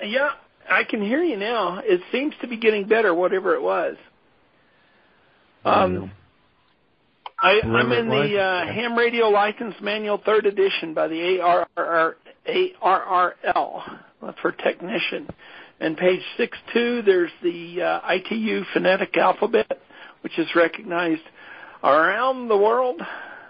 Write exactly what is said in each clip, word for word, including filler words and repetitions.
Yeah, I can hear you now. It seems to be getting better, whatever it was. Um, I, I'm in the uh, Ham Radio License Manual, third edition by the A R R L for technician. And page six two, there's the uh, I T U phonetic alphabet, which is recognized around the world.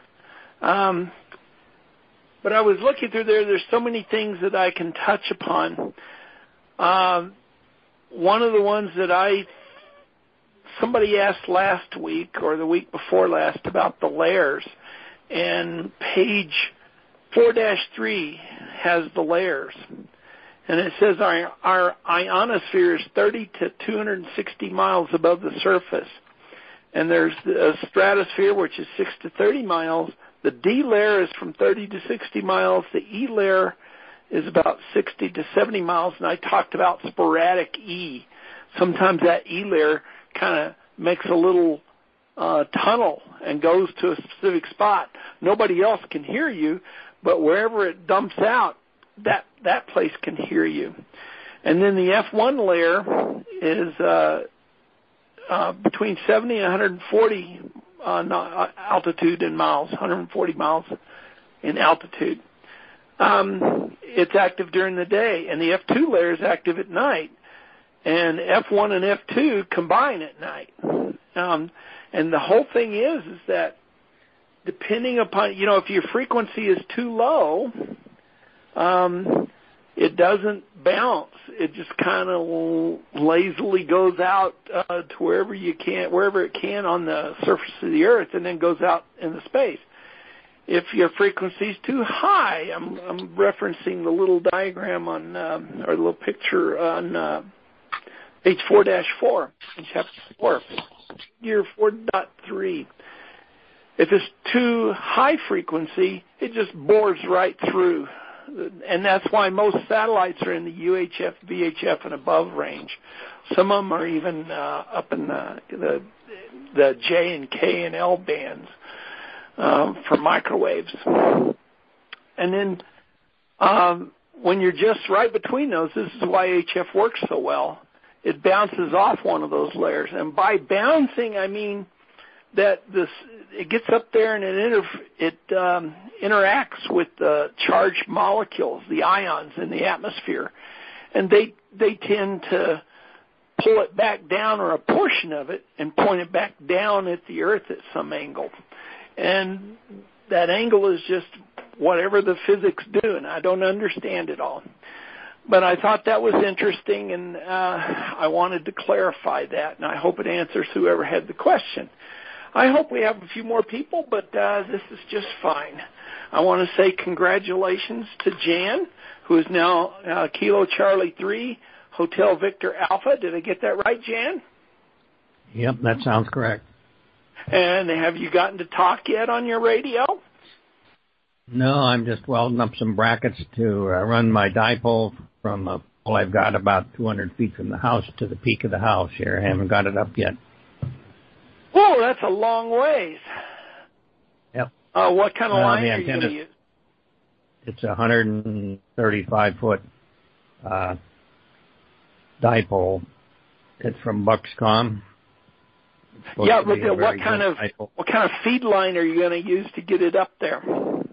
Um, but I was looking through there. There's so many things that I can touch upon. Um, one of the ones that I somebody asked last week or the week before last about the layers, and page four dash three has the layers. And it says our, our ionosphere is thirty to two hundred sixty miles above the surface. And there's a stratosphere, which is six to thirty miles. The D layer is from thirty to sixty miles. The E layer is about sixty to seventy miles. And I talked about sporadic E. Sometimes that E layer kind of makes a little uh, tunnel and goes to a specific spot. Nobody else can hear you, but wherever it dumps out, that that place can hear you. And then the F one layer is uh, uh, between seventy and one hundred forty uh, altitude in miles, one hundred forty miles in altitude. Um, it's active during the day, and the F two layer is active at night. And F one and F two combine at night. Um, and the whole thing is, is that depending upon, you know, if your frequency is too low, um, it doesn't bounce. It just kind of lazily goes out uh, to wherever you can, wherever it can on the surface of the Earth, and then goes out into space. If your frequency is too high, I'm, I'm referencing the little diagram on, um, or the little picture on uh, page four dash four in chapter four, year four point three. If it's too high frequency, it just bores right through. And that's why most satellites are in the U H F, V H F, and above range. Some of them are even uh, up in the, the the J and K and L bands um, for microwaves. And then um, when you're just right between those, this is why H F works so well. It bounces off one of those layers. And by bouncing, I mean that this it gets up there and it inter, it um, interacts with the charged molecules, the ions in the atmosphere, and they they tend to pull it back down, or a portion of it, and point it back down at the Earth at some angle. And that angle is just whatever the physics do, and I don't understand it all. But I thought that was interesting, and uh, I wanted to clarify that, and I hope it answers whoever had the question. I hope we have a few more people, but uh, this is just fine. I want to say congratulations to Jan, who is now uh, Kilo Charlie three, Hotel Victor Alpha. Did I get that right, Jan? Yep, that sounds correct. And have you gotten to talk yet on your radio? No, I'm just welding up some brackets to uh, run my dipole from a pole I've got about two hundred feet from the house to the peak of the house here. I haven't got it up yet. Oh, that's a long ways. Yep. Uh, what kind of uh, line are you going to use? It's a one hundred thirty-five foot uh, dipole. It's from Buxcom. Yeah, but the, what kind of dipole. What kind of feed line are you going to use to get it up there?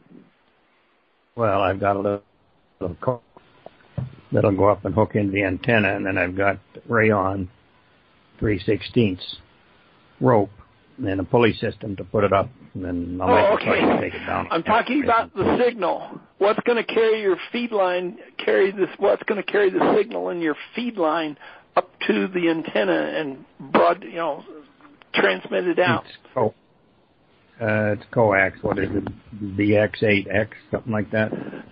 Well, I've got a little, little coil that'll go up and hook into the antenna, and then I've got rayon three sixteenths rope and a pulley system to put it up, and then I'll oh, make okay. it take it down. I'm talking about the signal. What's going to carry your feed line? Carry this. What's going to carry the signal in your feed line up to the antenna and broad, you know, transmit it out? It's, co- uh, it's coax. What is it? B X eight X, something like that.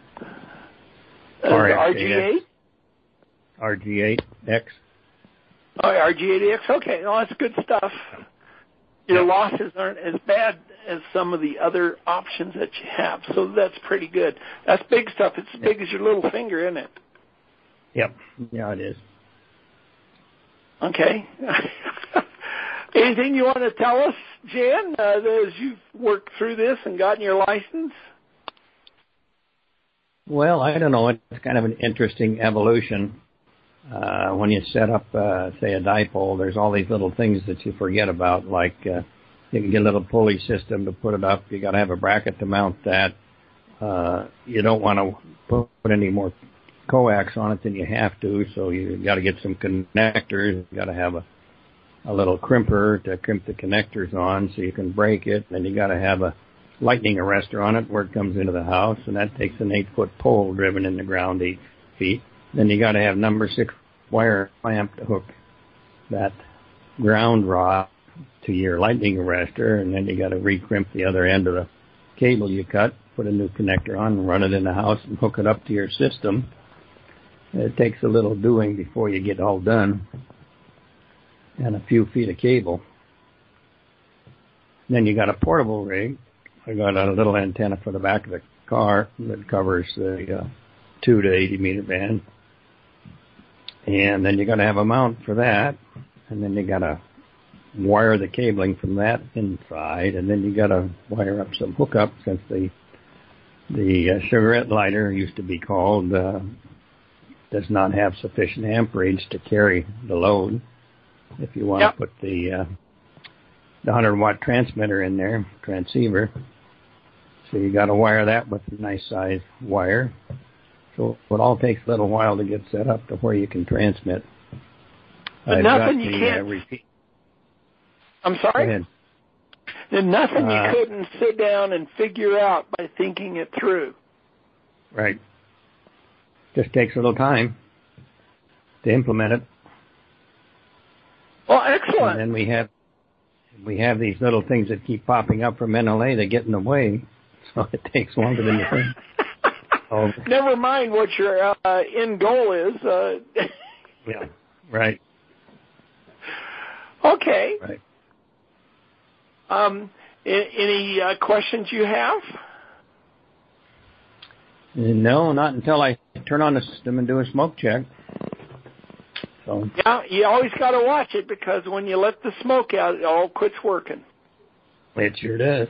Uh, R G eight. R G eight X. Oh, R G eight X. Okay, well, that's good stuff. Your yep. losses aren't as bad as some of the other options that you have, so that's pretty good. That's big stuff. It's as big as your little finger, isn't it? Yep. Yeah, it is. Okay. Anything you want to tell us, Jan, uh, as you've worked through this and gotten your license? Well, I don't know. It's kind of an interesting evolution. uh, when you set up, uh, say, a dipole, there's all these little things that you forget about, like uh, you can get a little pulley system to put it up. You got to have a bracket to mount that. Uh, you don't want to put any more coax on it than you have to, so you got to get some connectors. You got to have a, a little crimper to crimp the connectors on so you can break it. And you got to have a lightning arrestor on it where it comes into the house, and that takes an eight-foot pole driven in the ground eight feet. Then you got to have number six wire clamp to hook that ground rod to your lightning arrestor, and then you got to recrimp the other end of the cable you cut, put a new connector on, and run it in the house and hook it up to your system. It takes a little doing before you get all done, and a few feet of cable. Then you got a portable rig. I got a little antenna for the back of the car that covers the uh, two to eighty meter band. And then you got to have a mount for that. And then you got to wire the cabling from that inside. And then you got to wire up some hookup, since the the uh, cigarette lighter, used to be called, uh, does not have sufficient amperage to carry the load. If you want yep. to put the uh, the one hundred watt transmitter in there, transceiver. So you got to wire that with a nice size wire. So it all takes a little while to get set up to where you can transmit. But I've nothing the, you can't. Uh, repeat. I'm sorry? Go ahead. There's nothing uh, you couldn't sit down and figure out by thinking it through. Right. Just takes a little time to implement it. Well, excellent. And then we have we have these little things that keep popping up from N L A that get in the way, so it takes longer than you think. Oh. Never mind what your uh, end goal is. Uh, yeah, right. Okay. Right. Um, any uh, questions you have? No, not until I turn on the system and do a smoke check. So. Yeah, you always got to watch it, because when you let the smoke out, it all quits working. It sure does.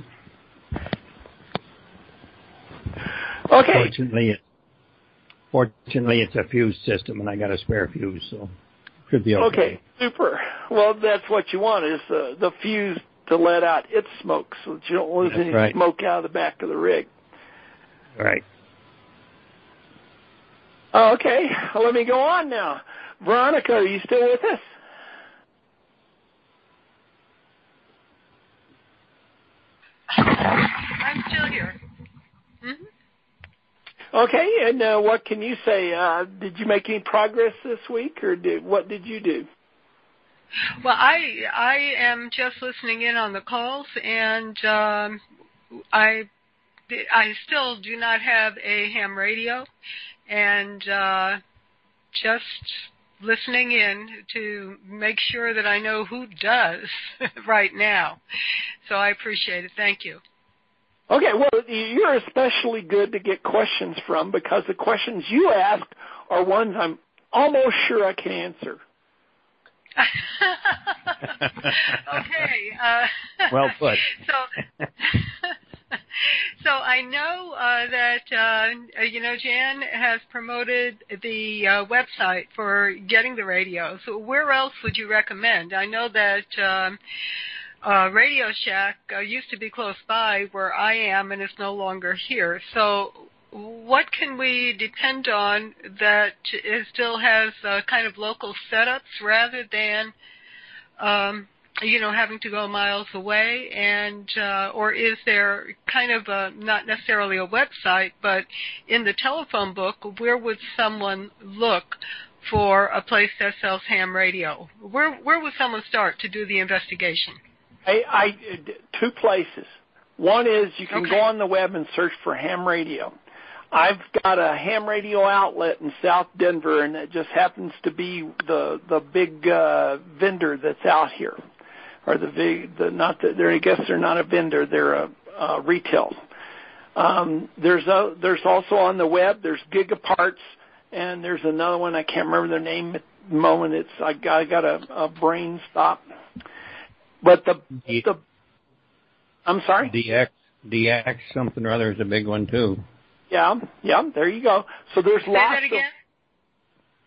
Okay. Fortunately, it, fortunately, it's a fuse system, and I got a spare fuse, so should be okay. Okay, super. Well, that's what you want, is uh, the fuse to let out its smoke, so that you don't lose that's any right. smoke out of the back of the rig. Right. Okay, well, let me go on now. Veronica, are you still with us? I'm still here. Mm-hmm. Okay, and uh, what can you say? Uh, did you make any progress this week, or did, what did you do? Well, I I am just listening in on the calls, and um, I I still do not have a ham radio, and uh, just listening in to make sure that I know who does right now. So I appreciate it. Thank you. Okay, well, you're especially good to get questions from, because the questions you ask are ones I'm almost sure I can answer. Okay. Uh, well put. So, so I know uh, that, uh, you know, Jan has promoted the uh, website for getting the radio. So where else would you recommend? I know that um, uh, Radio Shack uh, used to be close by where I am, and it's no longer here. So what can we depend on that it still has uh, kind of local setups rather than, um, you know, having to go miles away? And uh, or is there kind of a, not necessarily a website, but in the telephone book, where would someone look for a place that sells ham radio? Where where would someone start to do the investigation? I, I two places. One is you can okay. go on the web and search for ham radio. I've got a ham radio outlet in South Denver, and it just happens to be the the big uh, vendor that's out here, or the big the not that they're I guess they're not a vendor, they're a, a retail. Um, there's a there's also on the web there's Gigaparts, and there's another one I can't remember their name at the moment. It's I got I got a, a brain stop, but the D- the I'm sorry. D X D X something or other is a big one too. Yeah, yeah, there you go. So there's Say lots that again?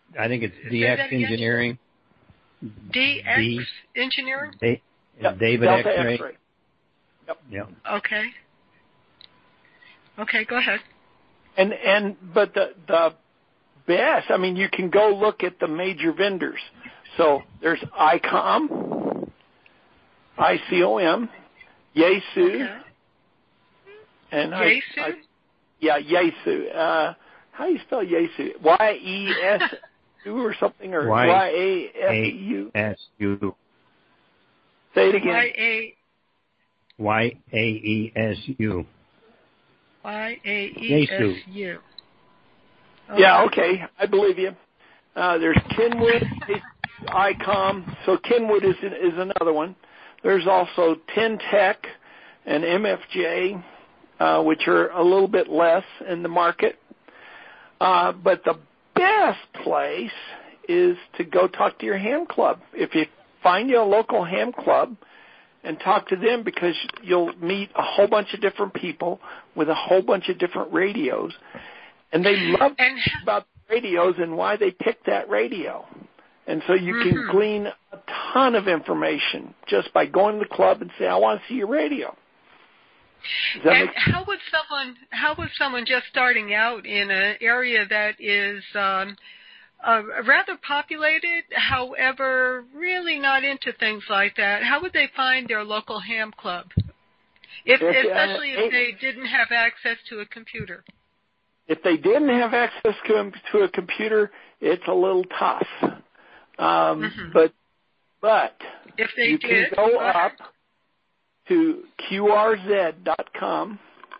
I think it's D X Engineering. D X D, Engineering? Da- yep. David Delta X-ray. X-ray. Yep. Yep. Okay. Okay, go ahead. And and but the the best, I mean, you can go look at the major vendors. So there's ICOM, I C O M, Yaesu, okay. and Yaesu? I, I, yeah, Yaesu. Uh, how do you spell Yaesu? Y E S U or something, or Y A S U? S U. Say it again. Y A Y A E S U. Y A E S U. Okay. Yeah, okay. I believe you. Uh, there's Kenwood, ICOM. So Kenwood is is another one. There's also Ten Tech and M F J, uh, which are a little bit less in the market. Uh, but the best place is to go talk to your ham club. If you find you a local ham club and talk to them, because you'll meet a whole bunch of different people with a whole bunch of different radios. And they love and, about radios and why they picked that radio. And so you mm-hmm. can glean a ton of information just by going to the club and say, I want to see your radio. Does that and make sense? how would someone, how would someone just starting out in an area that is um, uh, rather populated, however, really not into things like that, how would they find their local ham club? If, If, especially uh, if they didn't have access to a computer. If they didn't have access to a, to a computer, it's a little tough. Um, mm-hmm. But but if they you did, can go go up to Q R Z dot com.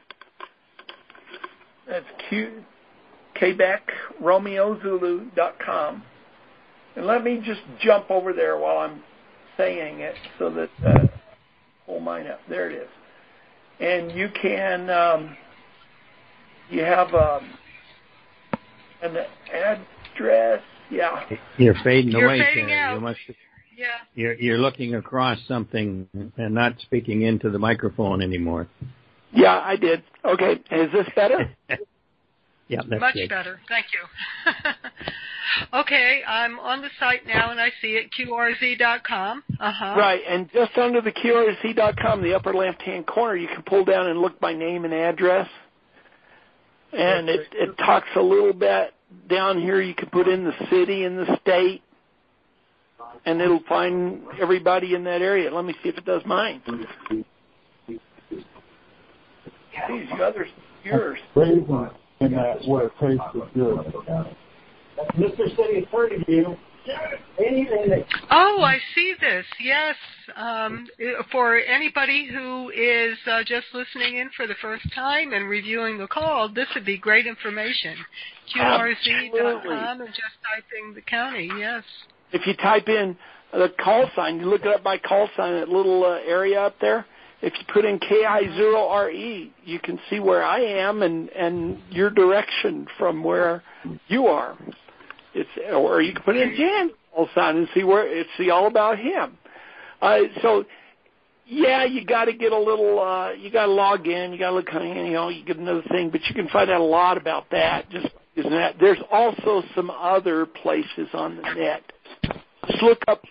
That's Q Quebec Romeo Zulu dot com. And let me just jump over there while I'm saying it so that uh, pull mine up. There it is. And you can. Um, You have um, an address, yeah. You're fading you're away, fading Terry. out. You must. Yeah. You're you're looking across something and not speaking into the microphone anymore. Yeah, I did. Okay, is this better? Yeah, that's much good. better. Thank you. Okay, I'm on the site now and I see it, Q R Z dot com. Uh-huh. Right, and just under the Q R Z dot com, the upper left-hand corner, you can pull down and look by name and address. And it, it talks a little bit down here. You can put in the city and the state, and it'll find everybody in that area. Let me see if it does mine. These others, yours. And that what it takes is good. Mister City Attorney, you. Oh, I see this. Yes. Um, for anybody who is uh, just listening in for the first time and reviewing the call, this would be great information. Q R Z dot com and just typing the county, yes. If you type in the call sign, you look it up by call sign, that little uh, area up there. If you put in K I zero R E, you can see where I am and, and your direction from where you are. It's, or you can put in Jan call sign and see where it's see all about him. Uh, so, yeah, you got to get a little. Uh, you got to log in. You got to look, you know, you get another thing, but you can find out a lot about that. Just using that. There's also some other places on the net. Just look up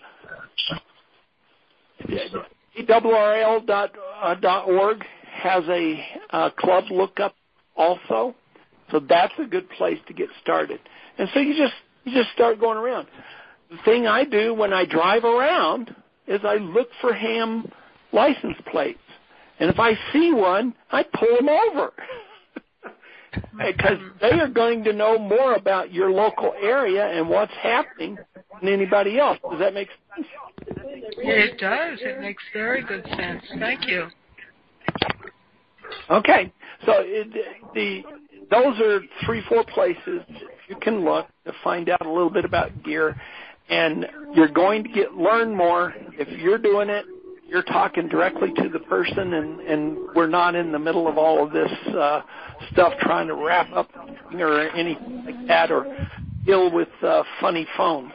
A R R L dot org has a uh, club lookup also, so that's a good place to get started. And so you just you just start going around. The thing I do when I drive around is I look for ham license plates, and if I see one, I pull them over because they are going to know more about your local area and what's happening than anybody else. Does that make sense? It does. It makes very good sense. Thank you. Okay, so it, the those are three, four places you can look to find out a little bit about gear, and you're going to get learn more if you're doing it. You're talking directly to the person, and, and we're not in the middle of all of this uh, stuff trying to wrap up or anything like that, or deal with uh, funny phones.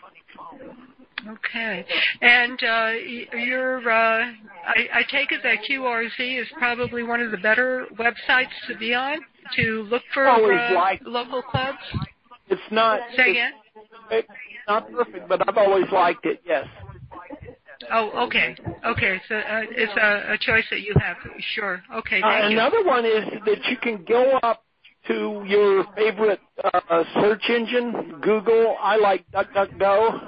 Okay. And uh, you're, uh, I, I take it that Q R Z is probably one of the better websites to be on to look for uh, like, local clubs? It's not. Say it's, again? perfect. Not perfect, but I've always liked it. Yes. Oh, okay. Okay, so uh, it's a, a choice that you have. Sure. Okay, thank uh, you. Another one is that you can go up to your favorite uh, search engine, Google. I like DuckDuckGo,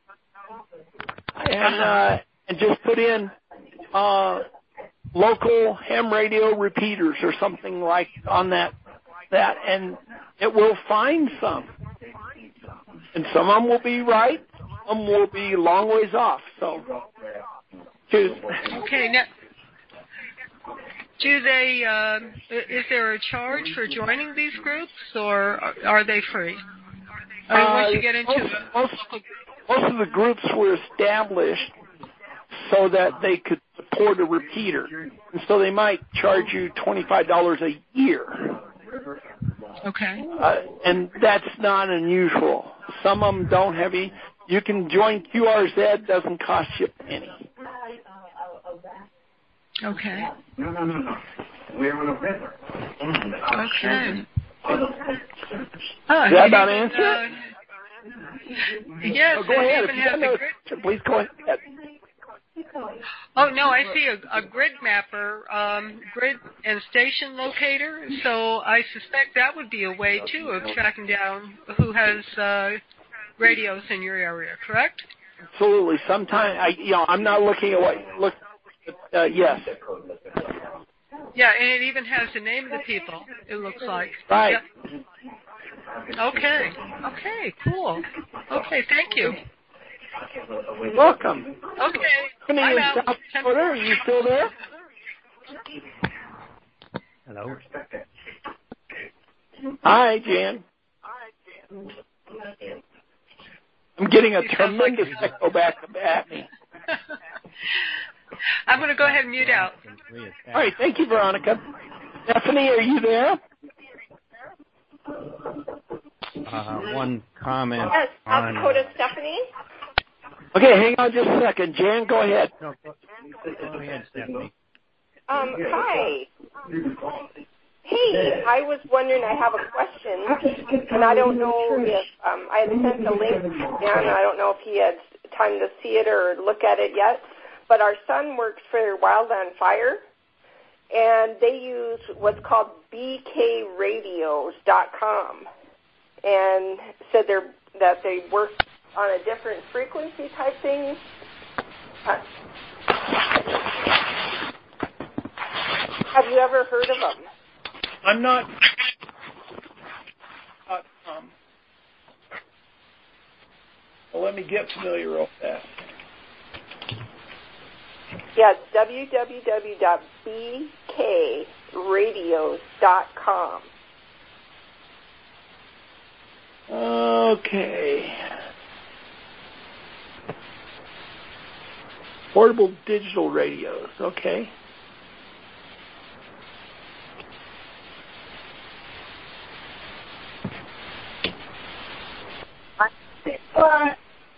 and uh, and just put in uh, local ham radio repeaters or something like on that that, and it will find some. And some of them will be right, some will be a long ways off. So, choose. Okay. Now, do they? Uh, is there a charge for joining these groups, or are they free? I mean, once you get into most, most, most of the groups were established so that they could support a repeater, and so they might charge you twenty-five dollars a year. Okay. Uh, and that's not unusual. Some of them don't have any. You can join Q R Z, doesn't cost you a penny. Okay. No, no, no, no. We're on a river. Okay. Oh, Does that about answer uh, it? Yes. Oh, go ahead. If Even you has have a no grid. question, please go ahead. Oh no, I see a, a grid mapper, um, grid and station locator. So I suspect that would be a way too of tracking down who has uh, radios in your area. Correct? Absolutely. Sometimes I, you know, I'm not looking at what look. Uh, yes. Yeah, and it even has the name of the people. It looks like. Right. Yep. Okay. Okay. Cool. Okay. Thank you. Welcome. Okay. Stephanie I'm in out. South Dakota, are you still there? Hello. Hi, Jan. I'm getting a He sounds like tremendous he's- echo back at me. I'm going to go ahead and mute out. All right, thank you, Veronica. Stephanie, are you there? Uh, one comment Yes, South on. Dakota, Stephanie. Okay, hang on just a second. Jan, go ahead. No, go, go ahead, Stephanie. Um, hi. Hey, I was wondering, I have a question, and I don't know if, um, I had sent the link to Dan, and I don't know if he had time to see it or look at it yet, but our son works for Wildland Fire, and they use what's called B K radios dot com, and said they're, that they work on a different frequency type thing. Uh, have you ever heard of them? I'm not. Uh, um, well, let me get familiar real fast. Yeah, it's w w w dot b k radios dot com. Okay. Portable digital radios. Okay. What?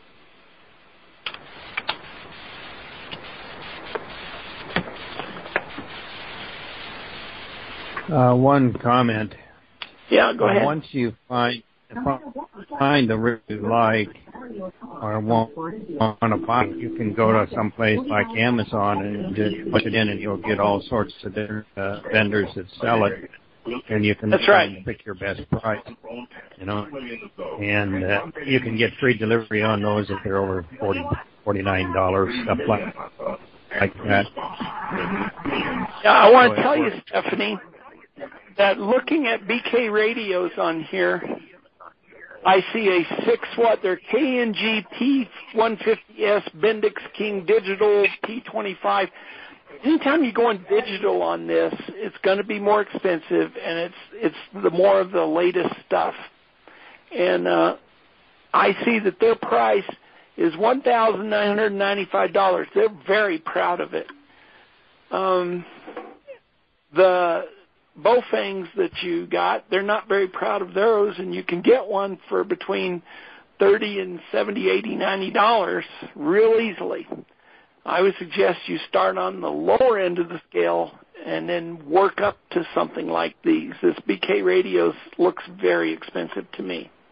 Uh, one comment. Yeah, go ahead. Once you find find the rig you like or want want to buy, you can go to some place like Amazon and just put it in, and you'll get all sorts of different uh, vendors that sell it, and you can That's right. pick your best price. You know, and uh, you can get free delivery on those if they're over forty forty nine dollars, stuff like like that. Yeah, I want to tell you, Stephanie, that looking at B K radios on here, I see a six watt. They're K N G P one fifty S Bendix King Digital P twenty-five. Anytime you go in digital on this, it's going to be more expensive, and it's it's the more of the latest stuff. And uh, I see that their price is one thousand nine hundred ninety-five dollars. They're very proud of it. Um, the Baofengs that you got, they're not very proud of those, and you can get one for between thirty and seventy, eighty, ninety dollars real easily. I would suggest you start on the lower end of the scale and then work up to something like these. This B K radios looks very expensive to me.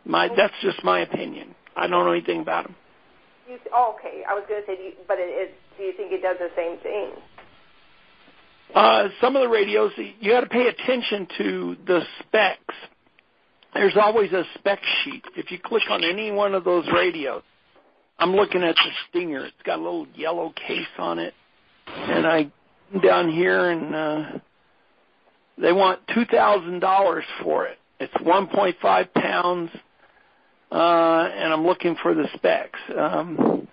My that's just my opinion. I don't know anything about them. You, oh, okay. I was going to say, do you, but it is. Do you think it does the same thing? Uh, some of the radios, you got to pay attention to the specs. There's always a spec sheet. If you click on any one of those radios, I'm looking at the Stinger. It's got a little yellow case on it, and I down here and uh, they want two thousand dollars for it. It's one point five pounds, uh, and I'm looking for the specs. Um,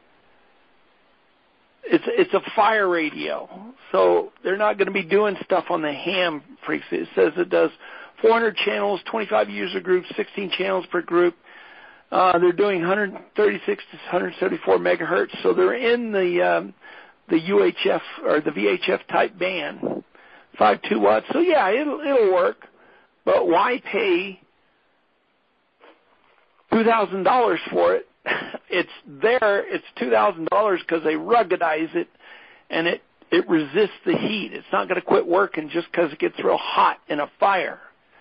it's it's a fire radio, so they're not going to be doing stuff on the ham frequency. It says it does four hundred channels, twenty-five user groups, sixteen channels per group. Uh, they're doing one thirty-six to one seventy-four megahertz, so they're in the um, the U H F or the V H F type band, five point two watts. So yeah, it'll it'll work, but why pay two thousand dollars for it? It's there. It's two thousand dollars because they ruggedize it, and it it resists the heat. It's not going to quit working just because it gets real hot in a fire.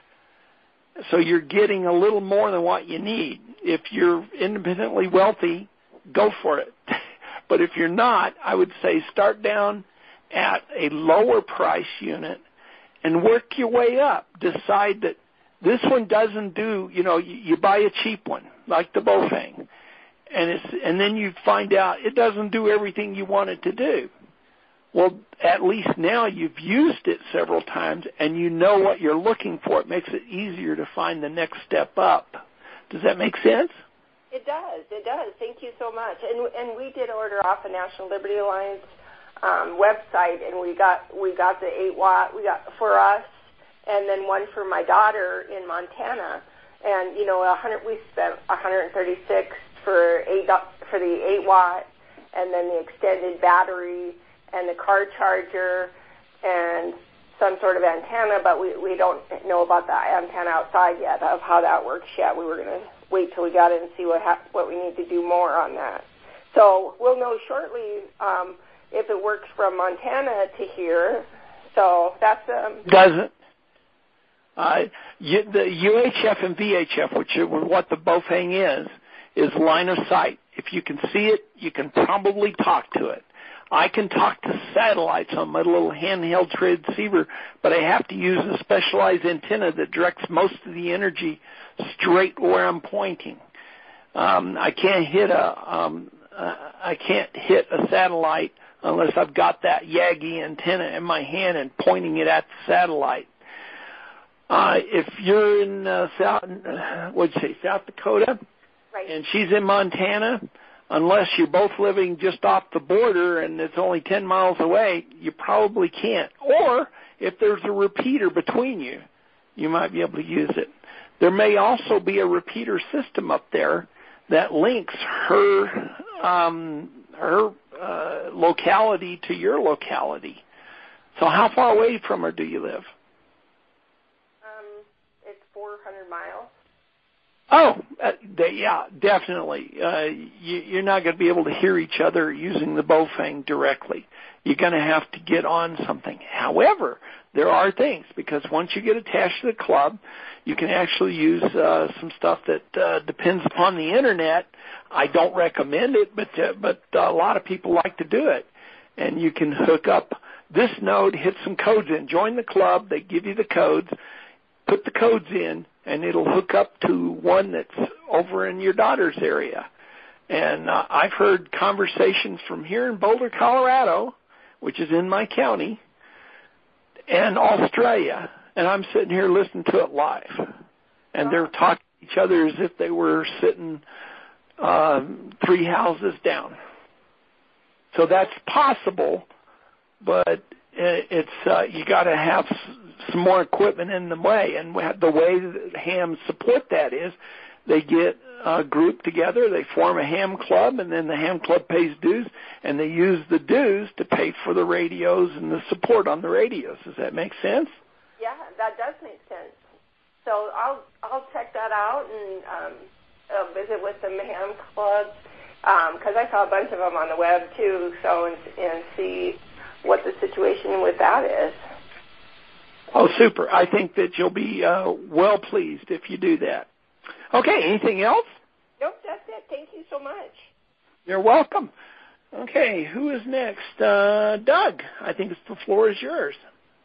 So you're getting a little more than what you need. If you're independently wealthy, go for it. But if you're not, I would say start down at a lower price unit and work your way up. Decide that this one doesn't do, you know, you, you buy a cheap one, like the Bofang, and it's, and then you find out it doesn't do everything you want it to do. Well, at least now you've used it several times and you know what you're looking for. It makes it easier to find the next step up. Does that make sense? It does. It does. Thank you so much. And and we did order off a National Liberty Alliance um, website, and we got we got the eight watt we got for us, and then one for my daughter in Montana. And you know, a hundred we spent one hundred thirty-six for eight for the eight watt, and then the extended battery and the car charger and some sort of antenna, but we, we don't know about the antenna outside yet of how that works yet. We were going to wait till we got it and see what ha- what we need to do more on that. So we'll know shortly um, if it works from Montana to here. So that's um. Doesn't. Uh, you, the U H F and V H F, which is what the Bofang is, is line of sight. If you can see it, you can probably talk to it. I can talk to satellites on my little handheld transceiver, but I have to use a specialized antenna that directs most of the energy straight where I'm pointing. Um, I can't hit a um, uh, I can't hit a satellite unless I've got that Yagi antenna in my hand and pointing it at the satellite. Uh, if you're in uh, South, uh, what'd you say, South Dakota, right, and she's in Montana, unless you're both living just off the border and it's only ten miles away, you probably can't. Or if there's a repeater between you, you might be able to use it. There may also be a repeater system up there that links her um, her uh, locality to your locality. So how far away from her do you live? Um, it's four hundred miles. Oh, uh, they, yeah, definitely. Uh, you, you're not going to be able to hear each other using the Bofang directly. You're going to have to get on something. However, there are things, because once you get attached to the club, you can actually use uh, some stuff that uh, depends upon the Internet. I don't recommend it, but uh, but a lot of people like to do it. And you can hook up this node, hit some codes in, join the club, they give you the codes, put the codes in, and it'll hook up to one that's over in your daughter's area. And uh, I've heard conversations from here in Boulder, Colorado, which is in my county, and Australia, and I'm sitting here listening to it live. And they're talking to each other as if they were sitting um, three houses down. So that's possible, but it's uh, you got to have some more equipment in the way, and the way that hams support that is they get a group together, they form a ham club, and then the ham club pays dues, and they use the dues to pay for the radios and the support on the radios. Does that make sense? Yeah, that does make sense. So I'll I'll check that out and um, uh, visit with the ham clubs because um, I saw a bunch of them on the web too. So and, and see what the situation with that is. Oh, super. I think that you'll be uh, well pleased if you do that. Okay, anything else? Nope, that's it. Thank you so much. You're welcome. Okay, who is next? Uh, Doug, I think the floor is yours.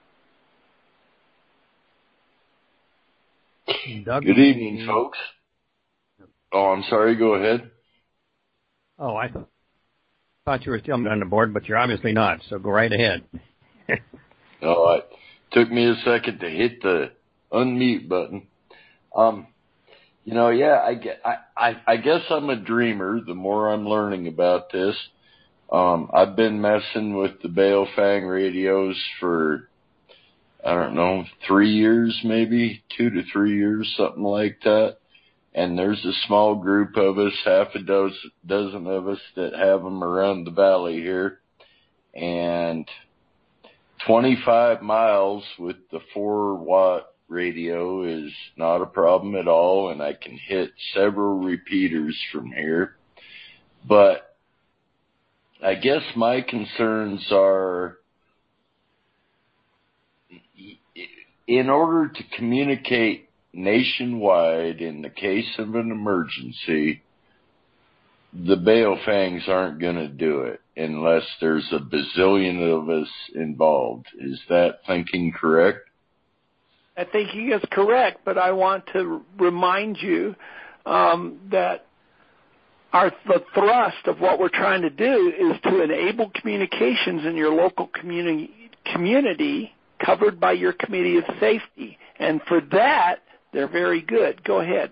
Doug? Good evening, folks. Oh, I'm sorry. Go ahead. Oh, I th- thought you were still on the board, but you're obviously not, so go right ahead. Oh, it took me a second to hit the unmute button. Um, you know, yeah, I, I, I, I guess I'm a dreamer the more I'm learning about this. Um, I've been messing with the Baofeng radios for, I don't know, three years maybe, two to three years, something like that. And there's a small group of us, half a dozen, dozen of us that have them around the valley here. And twenty-five miles with the four watt radio is not a problem at all. And I can hit several repeaters from here. But I guess my concerns are, in order to communicate nationwide in the case of an emergency, the Baofengs aren't going to do it unless there's a bazillion of us involved. Is that thinking correct? I think he is correct, but I want to remind you um, that our the thrust of what we're trying to do is to enable communications in your local community community covered by your Committee of Safety. And for that, they're very good. Go ahead.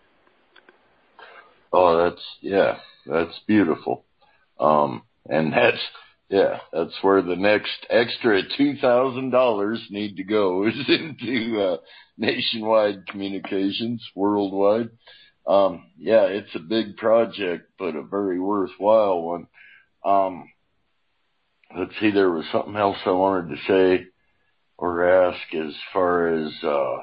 Oh, that's, yeah, that's beautiful. Um, and that's, yeah, that's where the next extra two thousand dollars need to go is into uh, nationwide communications worldwide. Um, yeah, it's a big project, but a very worthwhile one. Um, let's see, there was something else I wanted to say or ask as far as, uh,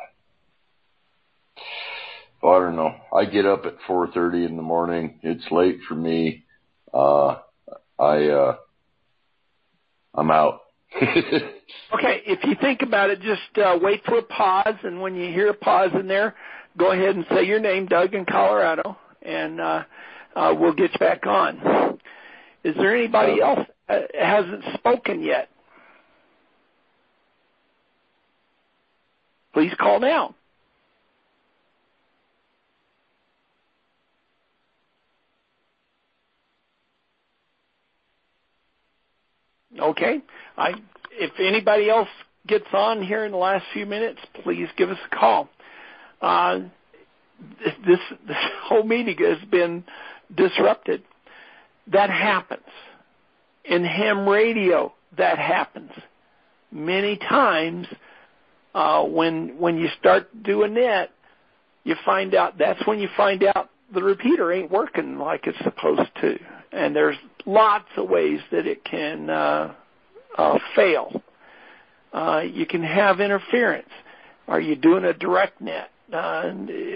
oh, I don't know. I get up at four thirty in the morning. It's late for me. Uh, I, uh, I'm out. Okay, if you think about it, just uh, wait for a pause, and when you hear a pause in there, go ahead and say your name, Doug in Colorado, and uh, uh, we'll get you back on. Is there anybody else that hasn't spoken yet? Please call now. Okay. I, if anybody else gets on here in the last few minutes, please give us a call. Uh, this, this whole meeting has been disrupted. That happens. In ham radio, that happens. Many times uh, when when you start doing that, you find out, that's when you find out the repeater ain't working like it's supposed to. And there's lots of ways that it can uh, uh, fail. Uh, you can have interference. Are you doing a direct net? Uh,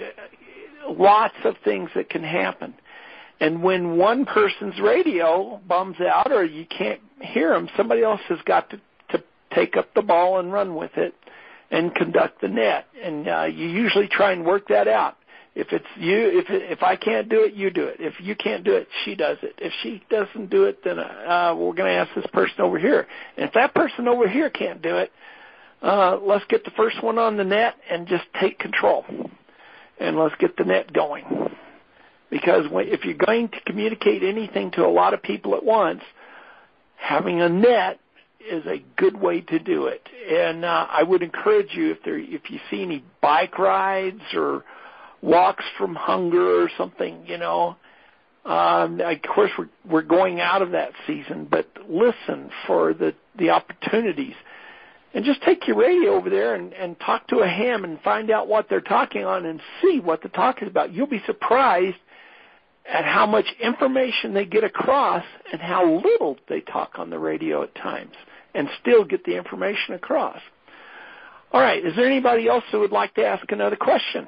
lots of things that can happen. And when one person's radio bums out or you can't hear them, somebody else has got to, to take up the ball and run with it and conduct the net. And uh, you usually try and work that out. If it's you, if it, if I can't do it, you do it. If you can't do it, she does it. If she doesn't do it, then uh, we're going to ask this person over here. And if that person over here can't do it, uh, let's get the first one on the net and just take control. And let's get the net going. Because when, if you're going to communicate anything to a lot of people at once, having a net is a good way to do it. And uh, I would encourage you, if there, if you see any bike rides or walks from hunger or something, you know. Um, of course, we're, we're going out of that season, but listen for the, the opportunities. And just take your radio over there and, and talk to a ham and find out what they're talking on and see what the talk is about. You'll be surprised at how much information they get across and how little they talk on the radio at times and still get the information across. All right, is there anybody else who would like to ask another question?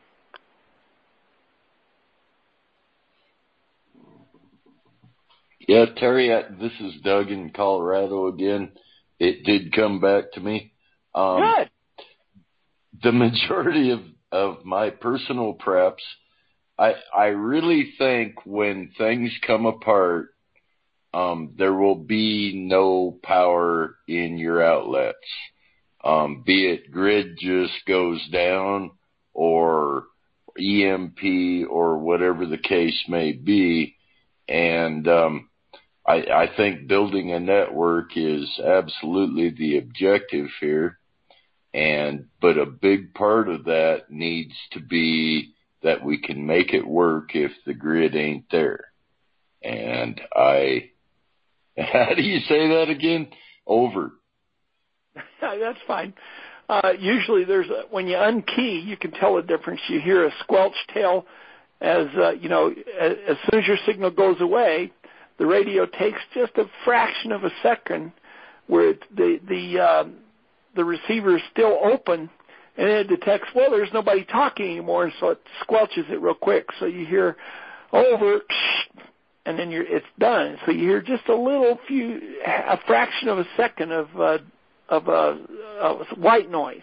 Yeah, Terry, I, this is Doug in Colorado again. It did come back to me. Um, Good. The majority of of my personal preps, I I really think when things come apart, um, there will be no power in your outlets. Um, be it grid just goes down or E M P or whatever the case may be. And um, I, I think building a network is absolutely the objective here. And but a big part of that needs to be that we can make it work if the grid ain't there. And I, how do you say that again? Over. That's fine. Uh, usually there's a, when you unkey, you can tell the difference. You hear a squelch tail as, uh, you know, as, as soon as your signal goes away, the radio takes just a fraction of a second where it, the, the, uh, the receiver is still open, and it detects, well, there's nobody talking anymore, and so it squelches it real quick. So you hear over, and then you're, it's done. So you hear just a little few, a fraction of a second of, uh, of a, a white noise.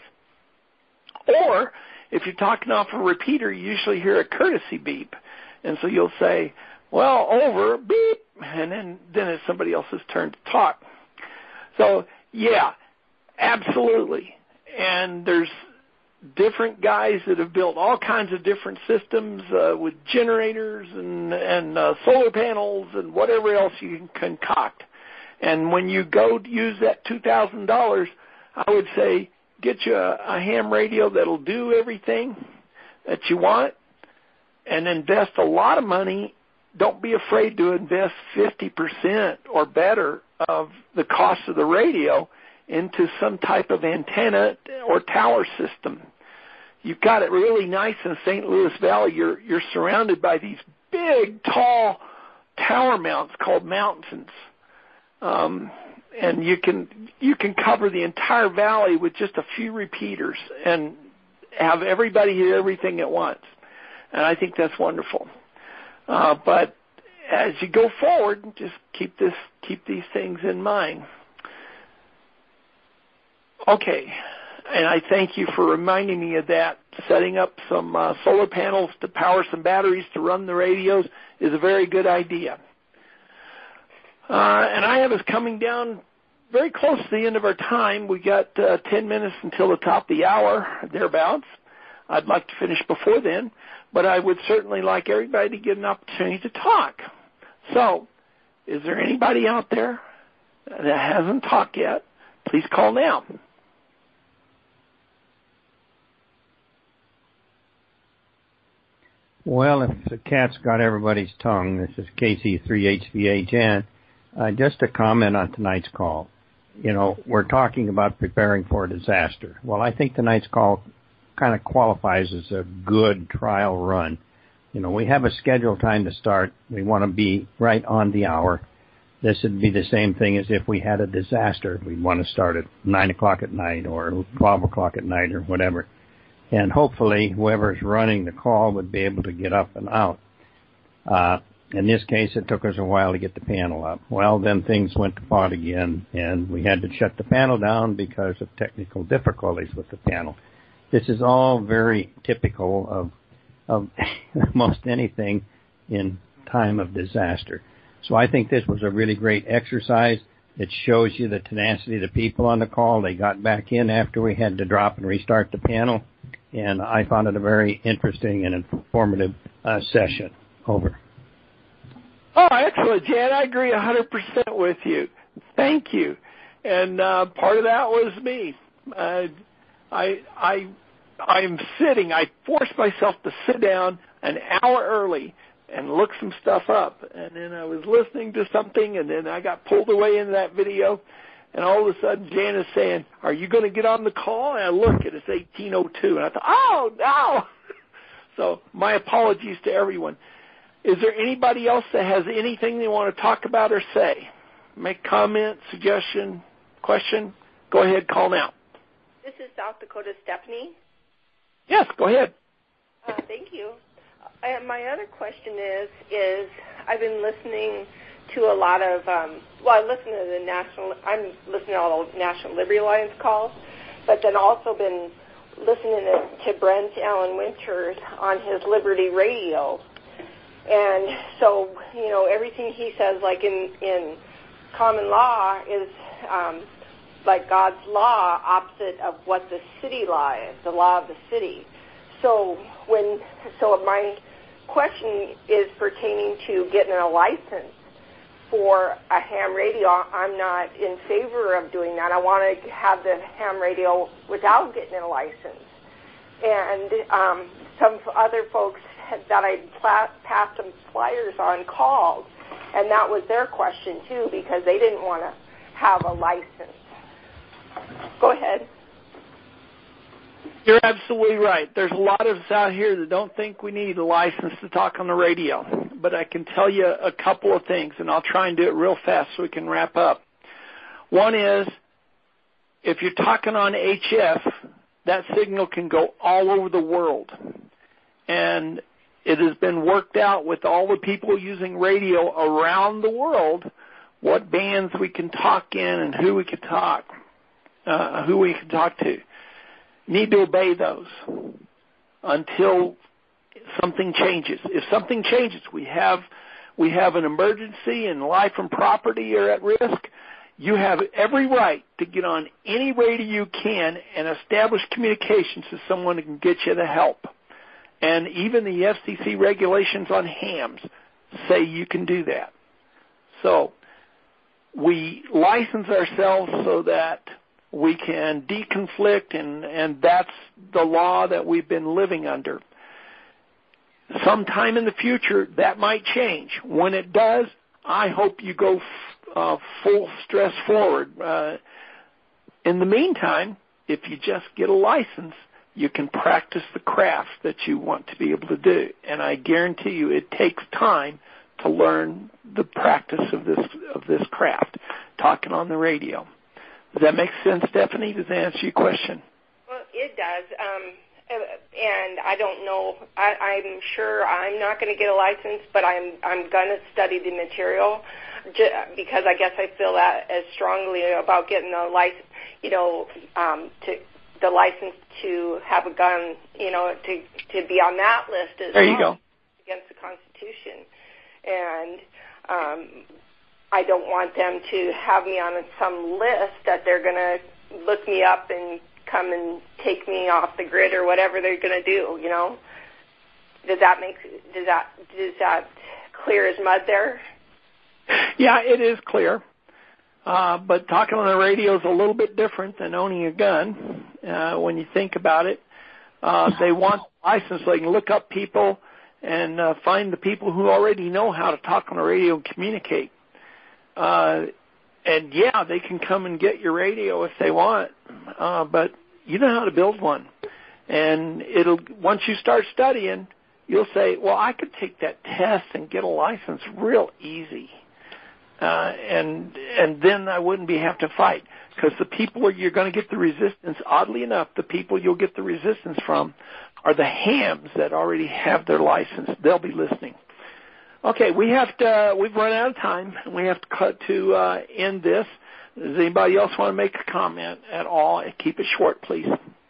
Or if you're talking off a repeater, you usually hear a courtesy beep. And so you'll say, well, over, beep, and then, then it's somebody else's turn to talk. So, yeah, absolutely. And there's different guys that have built all kinds of different systems uh, with generators and, and uh, solar panels and whatever else you can concoct. And when you go to use that two thousand dollars, I would say get you a, a ham radio that'll do everything that you want and invest a lot of money. Don't be afraid to invest fifty percent or better of the cost of the radio into some type of antenna or tower system. You've got it really nice in Saint Louis Valley. You're, you're surrounded by these big, tall tower mounts called mountains. Um, and you can you can cover the entire valley with just a few repeaters and have everybody hear everything at once. And I think that's wonderful. Uh, but as you go forward, just keep this keep these things in mind. Okay, and I thank you for reminding me of that. Setting up some uh, solar panels to power some batteries to run the radios is a very good idea. Uh, and I have us coming down very close to the end of our time. We got uh, ten minutes until the top of the hour, thereabouts. I'd like to finish before then, but I would certainly like everybody to get an opportunity to talk. So, is there anybody out there that hasn't talked yet? Please call now. Well, if the cat's got everybody's tongue, this is K C three H V H N. Uh, just a comment on tonight's call. You know, we're talking about preparing for a disaster. Well, I think tonight's call kind of qualifies as a good trial run. You know, we have a scheduled time to start. We want to be right on the hour. This would be the same thing as if we had a disaster. We'd want to start at nine o'clock at night or twelve o'clock at night or whatever. And hopefully whoever's running the call would be able to get up and out. Uh, In this case, it took us a while to get the panel up. Well, then things went to pot again, and we had to shut the panel down because of technical difficulties with the panel. This is all very typical of of most anything in time of disaster. So I think this was a really great exercise. It shows you the tenacity of the people on the call. They got back in after we had to drop and restart the panel, and I found it a very interesting and informative uh, session. Over. Oh, excellent, Jan. I agree one hundred percent with you. Thank you. And uh, part of that was me. Uh, I, I, I'm sitting. I forced myself to sit down an hour early and look some stuff up. And then I was listening to something, and then I got pulled away into that video. And all of a sudden, Jan is saying, "Are you going to get on the call?" And I look, and it's eighteen oh two. And I thought, oh, no. So my apologies to everyone. Is there anybody else that has anything they want to talk about or say? Make comment, suggestion, question? Go ahead, call now. This is South Dakota Stephanie. Yes, go ahead. Uh, thank you. Uh, my other question is, is I've been listening to a lot of, um, well, I listen to the National, I'm listening to all the National Liberty Alliance calls, but then also been listening to, to Brent Allen Winters on his Liberty Radio. And so, you know, everything he says, like in, in common law, is um, like God's law, opposite of what the city law is, the law of the city. So when, so my question is pertaining to getting a license for a ham radio. I'm not in favor of doing that. I want to have the ham radio without getting a license. And um, some other folks that I pla- passed some flyers on called, and that was their question too, because they didn't want to have a license. Go ahead. You're absolutely right. There's a lot of us out here that don't think we need a license to talk on the radio. But I can tell you a couple of things, and I'll try and do it real fast so we can wrap up. One is, if you're talking on H F, that signal can go all over the world. And it has been worked out with all the people using radio around the world, what bands we can talk in and who we can talk, uh, who we can talk to. Need to obey those until something changes. If something changes, we have we have an emergency and life and property are at risk, you have every right to get on any radio you can and establish communications with someone who can get you the help. And even the F C C regulations on hams say you can do that. So we license ourselves so that we can deconflict, and, and that's the law that we've been living under. Sometime in the future, that might change. When it does, I hope you go f- uh, full stress forward. Uh, in the meantime, if you just get a license, you can practice the craft that you want to be able to do. And I guarantee you it takes time to learn the practice of this of this craft, talking on the radio. Does that make sense, Stephanie? Does that answer your question? Well, it does. Um, and I don't know. I, I'm sure I'm not going to get a license, but I'm I'm going to study the material because I guess I feel that as strongly about getting a license, you know, um, to the license to have a gun, you know, to to be on that list as there well. You go. Against the Constitution. And um I don't want them to have me on some list that they're going to look me up and come and take me off the grid or whatever they're going to do, you know. Does that make, does that, does that clear as mud there? Yeah, it is clear. Uh, but talking on the radio is a little bit different than owning a gun uh, when you think about it. Uh, they want a license so they can look up people and uh, find the people who already know how to talk on the radio and communicate. Uh, and yeah, they can come and get your radio if they want, uh, but you know how to build one. And it'll, once you start studying, you'll say, well, I could take that test and get a license real easy. Uh, and, and then I wouldn't be have to fight, because the people you're going to get the resistance, oddly enough, the people you'll get the resistance from are the hams that already have their license. They'll be listening. Okay, we have to, uh, we've run out of time, and we have to cut to uh, end this. Does anybody else want to make a comment at all? Keep it short, please.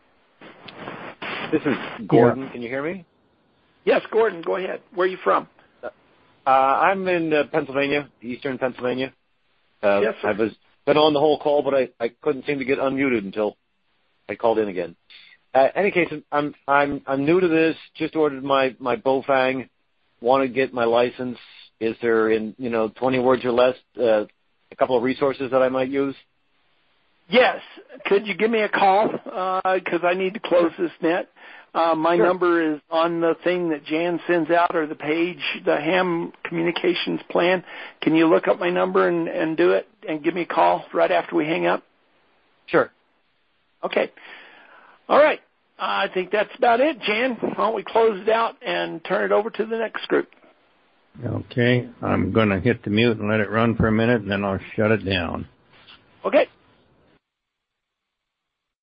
This is Gordon. Yeah. Can you hear me? Yes, Gordon, go ahead. Where are you from? Uh, I'm in uh, Pennsylvania, eastern Pennsylvania. Uh, yes, sir. I was been on the whole call, but I, I couldn't seem to get unmuted until I called in again. Uh, any case, I'm I'm I'm new to this. Just ordered my my Bofang. Want to get my license. Is there, in you know, twenty words or less, uh, a couple of resources that I might use? Yes. Could you give me a call? Because uh, I need to close this net. Uh, my sure. number is on the thing that Jan sends out, or the page, the Ham Communications Plan. Can you look up my number and, and do it and give me a call right after we hang up? Sure. Okay. All right. I think that's about it, Jan. Why don't we close it out and turn it over to the next group? Okay. I'm going to hit the mute and let it run for a minute, and then I'll shut it down. Okay.